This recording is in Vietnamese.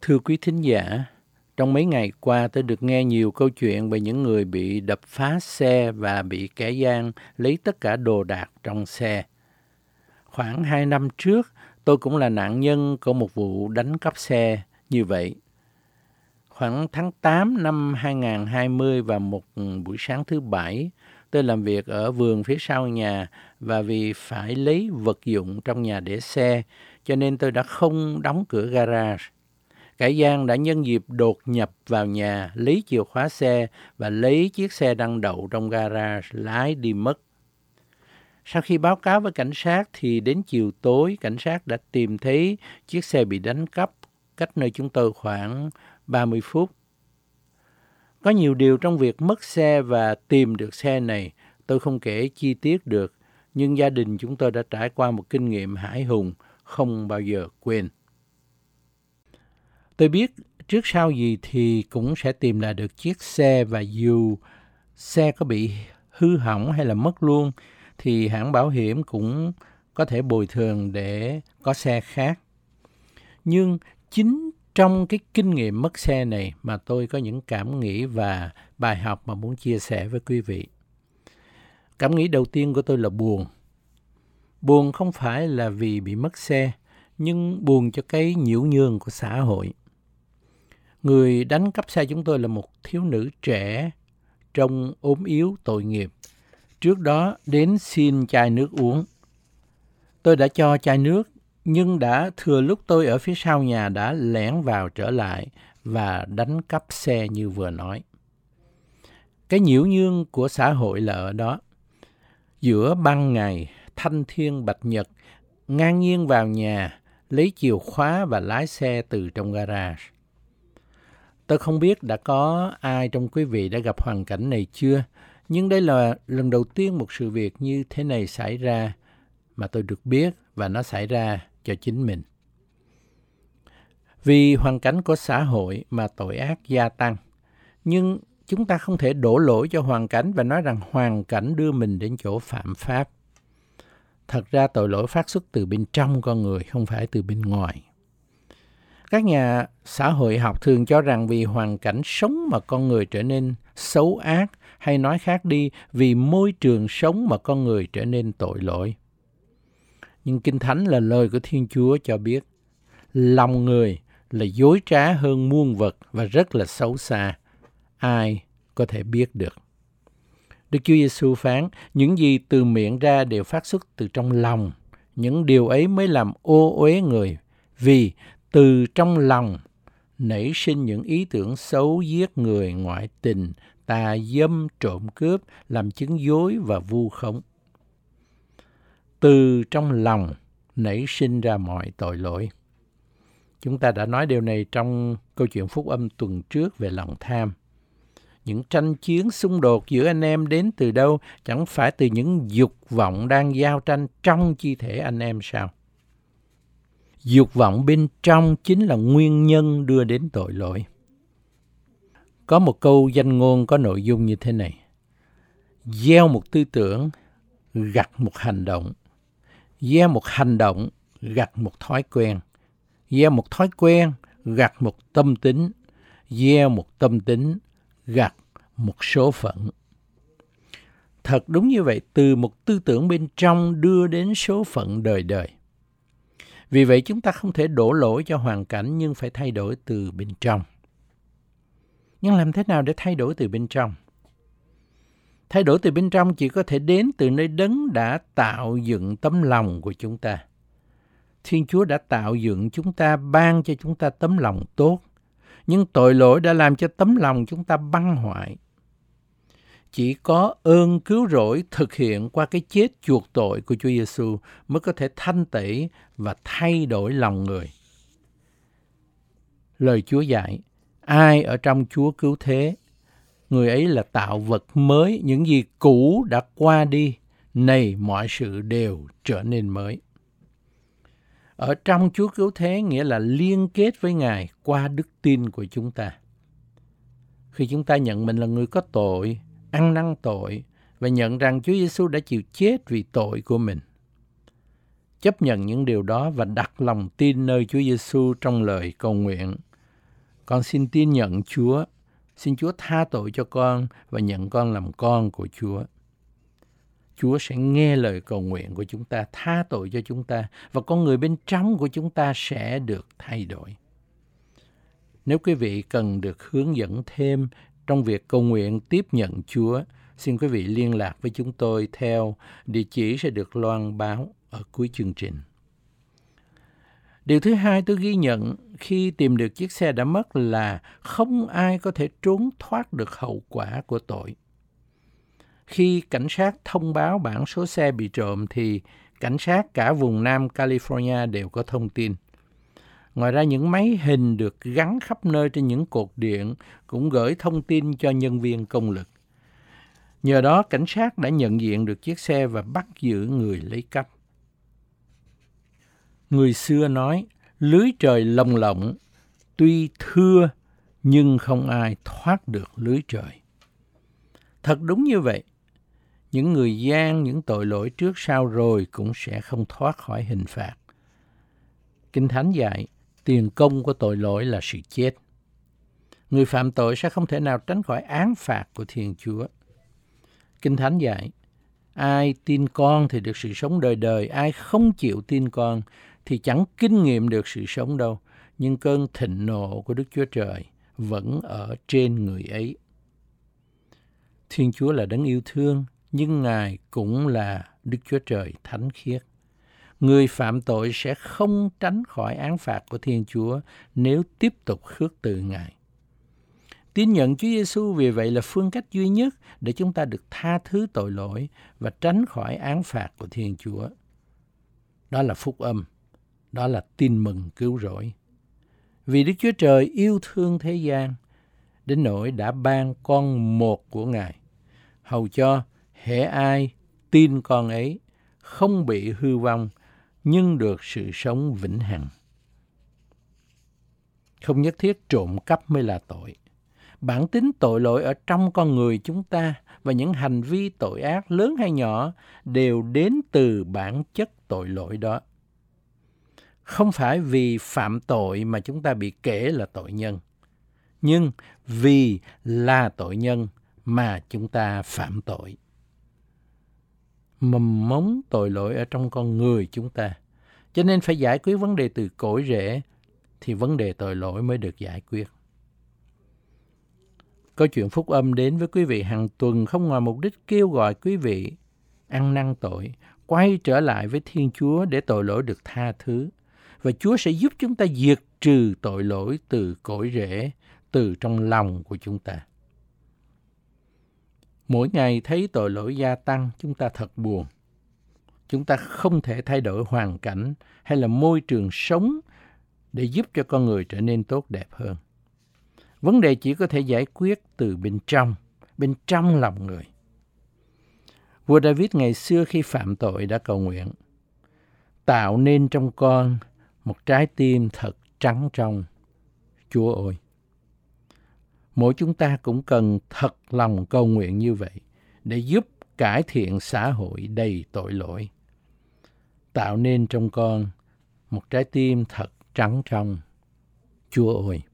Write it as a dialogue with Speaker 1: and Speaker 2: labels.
Speaker 1: Thưa quý thính giả, trong mấy ngày qua tôi được nghe nhiều câu chuyện về những người bị đập phá xe và bị kẻ gian lấy tất cả đồ đạc trong xe. Khoảng 2 năm trước, tôi cũng là nạn nhân của một vụ đánh cắp xe như vậy. Khoảng tháng 8 năm 2020 và một buổi sáng thứ Bảy, tôi làm việc ở vườn phía sau nhà và vì phải lấy vật dụng trong nhà để xe, cho nên tôi đã không đóng cửa garage. Kẻ gian đã nhân dịp đột nhập vào nhà, lấy chìa khóa xe và lấy chiếc xe đang đậu trong garage, lái đi mất. Sau khi báo cáo với cảnh sát thì đến chiều tối, cảnh sát đã tìm thấy chiếc xe bị đánh cắp cách nơi chúng tôi khoảng 30 phút. Có nhiều điều trong việc mất xe và tìm được xe này tôi không kể chi tiết được, nhưng gia đình chúng tôi đã trải qua một kinh nghiệm hãi hùng không bao giờ quên. Tôi biết trước sau gì thì cũng sẽ tìm lại được chiếc xe, và dù xe có bị hư hỏng hay là mất luôn thì hãng bảo hiểm cũng có thể bồi thường để có xe khác. Nhưng chính trong cái kinh nghiệm mất xe này mà tôi có những cảm nghĩ và bài học mà muốn chia sẻ với quý vị. Cảm nghĩ đầu tiên của tôi là buồn. Buồn không phải là vì bị mất xe, nhưng buồn cho cái nhiễu nhương của xã hội. Người đánh cắp xe chúng tôi là một thiếu nữ trẻ, trông ốm yếu tội nghiệp. Trước đó đến xin chai nước uống. Tôi đã cho chai nước, nhưng đã thừa lúc tôi ở phía sau nhà đã lẻn vào trở lại và đánh cắp xe như vừa nói. Cái nhiễu nhương của xã hội là ở đó. Giữa ban ngày, thanh thiên bạch nhật, ngang nhiên vào nhà, lấy chìa khóa và lái xe từ trong garage. Tôi không biết đã có ai trong quý vị đã gặp hoàn cảnh này chưa, nhưng đây là lần đầu tiên một sự việc như thế này xảy ra mà tôi được biết, và nó xảy ra cho chính mình. Vì hoàn cảnh của xã hội mà tội ác gia tăng, nhưng chúng ta không thể đổ lỗi cho hoàn cảnh và nói rằng hoàn cảnh đưa mình đến chỗ phạm pháp. Thật ra tội lỗi phát xuất từ bên trong con người, không phải từ bên ngoài. Các nhà xã hội học thường cho rằng vì hoàn cảnh sống mà con người trở nên xấu ác, hay nói khác đi, vì môi trường sống mà con người trở nên tội lỗi. Nhưng Kinh Thánh là lời của Thiên Chúa cho biết, lòng người là dối trá hơn muôn vật và rất là xấu xa. Ai có thể biết được? Đức Chúa Giêsu phán, những gì từ miệng ra đều phát xuất từ trong lòng. Những điều ấy mới làm ô uế người, vì từ trong lòng nảy sinh những ý tưởng xấu, giết người, ngoại tình, tà dâm, trộm cướp, làm chứng dối và vu khống. Từ trong lòng nảy sinh ra mọi tội lỗi. Chúng ta đã nói điều này trong câu chuyện phúc âm tuần trước về lòng tham. Những tranh chiến xung đột giữa anh em đến từ đâu? Chẳng phải từ những dục vọng đang giao tranh trong chi thể anh em sao? Dục vọng bên trong chính là nguyên nhân đưa đến tội lỗi. Có một câu danh ngôn có nội dung như thế này: gieo một tư tưởng, gặt một hành động. Gieo một hành động, gặt một thói quen. Gieo một thói quen, gặt một tâm tính. Gieo một tâm tính, gặt một số phận. Thật đúng như vậy, từ một tư tưởng bên trong đưa đến số phận đời đời. Vì vậy chúng ta không thể đổ lỗi cho hoàn cảnh, nhưng phải thay đổi từ bên trong. Nhưng làm thế nào để thay đổi từ bên trong? Thay đổi từ bên trong chỉ có thể đến từ nơi Đấng đã tạo dựng tấm lòng của chúng ta. Thiên Chúa đã tạo dựng chúng ta, ban cho chúng ta tấm lòng tốt. Nhưng tội lỗi đã làm cho tấm lòng chúng ta băng hoại. Chỉ có ơn cứu rỗi thực hiện qua cái chết chuộc tội của Chúa Giêsu mới có thể thanh tẩy và thay đổi lòng người. Lời Chúa dạy, ai ở trong Chúa cứu thế, người ấy là tạo vật mới, những gì cũ đã qua đi, này mọi sự đều trở nên mới. Ở trong Chúa cứu thế nghĩa là liên kết với Ngài qua đức tin của chúng ta. Khi chúng ta nhận mình là người có tội, ăn năn tội và nhận rằng Chúa Giêsu đã chịu chết vì tội của mình, chấp nhận những điều đó và đặt lòng tin nơi Chúa Giêsu trong lời cầu nguyện, Con xin tin nhận Chúa. Xin Chúa tha tội cho con và nhận con làm con của Chúa. Chúa sẽ nghe lời cầu nguyện của chúng ta, tha tội cho chúng ta, và con người bên trong của chúng ta sẽ được thay đổi. Nếu quý vị cần được hướng dẫn thêm trong việc cầu nguyện tiếp nhận Chúa, xin quý vị liên lạc với chúng tôi theo địa chỉ sẽ được loan báo ở cuối chương trình. Điều thứ hai tôi ghi nhận khi tìm được chiếc xe đã mất là không ai có thể trốn thoát được hậu quả của tội. Khi cảnh sát thông báo bản số xe bị trộm thì cảnh sát cả vùng Nam California đều có thông tin. Ngoài ra, những máy hình được gắn khắp nơi trên những cột điện cũng gửi thông tin cho nhân viên công lực. Nhờ đó, cảnh sát đã nhận diện được chiếc xe và bắt giữ người lấy cắp. Người xưa nói, lưới trời lồng lộng, tuy thưa nhưng không ai thoát được lưới trời. Thật đúng như vậy. Những người gian, những tội lỗi trước sau rồi cũng sẽ không thoát khỏi hình phạt. Kinh Thánh dạy, tiền công của tội lỗi là sự chết. Người phạm tội sẽ không thể nào tránh khỏi án phạt của Thiên Chúa. Kinh Thánh dạy, ai tin con thì được sự sống đời đời, ai không chịu tin con thì chẳng kinh nghiệm được sự sống đâu, nhưng cơn thịnh nộ của Đức Chúa Trời vẫn ở trên người ấy. Thiên Chúa là đấng yêu thương, nhưng Ngài cũng là Đức Chúa Trời thánh khiết. Người phạm tội sẽ không tránh khỏi án phạt của Thiên Chúa nếu tiếp tục khước từ Ngài. Tin nhận Chúa Giêsu vì vậy là phương cách duy nhất để chúng ta được tha thứ tội lỗi và tránh khỏi án phạt của Thiên Chúa. Đó là phúc âm, đó là tin mừng cứu rỗi. Vì Đức Chúa Trời yêu thương thế gian, đến nỗi đã ban con một của Ngài, hầu cho hễ ai tin con ấy không bị hư vong, nhưng được sự sống vĩnh hằng. Không nhất thiết trộm cắp mới là tội. Bản tính tội lỗi ở trong con người chúng ta và những hành vi tội ác lớn hay nhỏ đều đến từ bản chất tội lỗi đó. Không phải vì phạm tội mà chúng ta bị kể là tội nhân, nhưng vì là tội nhân mà chúng ta phạm tội. Mầm mống tội lỗi ở trong con người chúng ta, cho nên phải giải quyết vấn đề từ cội rễ thì vấn đề tội lỗi mới được giải quyết. Câu chuyện phúc âm đến với quý vị hàng tuần không ngoài mục đích kêu gọi quý vị ăn năn tội, quay trở lại với Thiên Chúa để tội lỗi được tha thứ. Và Chúa sẽ giúp chúng ta diệt trừ tội lỗi từ cội rễ, từ trong lòng của chúng ta. Mỗi ngày thấy tội lỗi gia tăng, chúng ta thật buồn. Chúng ta không thể thay đổi hoàn cảnh hay là môi trường sống để giúp cho con người trở nên tốt đẹp hơn. Vấn đề chỉ có thể giải quyết từ bên trong lòng người. Vua David ngày xưa khi phạm tội đã cầu nguyện, tạo nên trong con một trái tim thật trắng trong, Chúa ơi. Mỗi chúng ta cũng cần thật lòng cầu nguyện như vậy để giúp cải thiện xã hội đầy tội lỗi. Tạo nên trong con một trái tim thật trắng trong, Chúa ơi.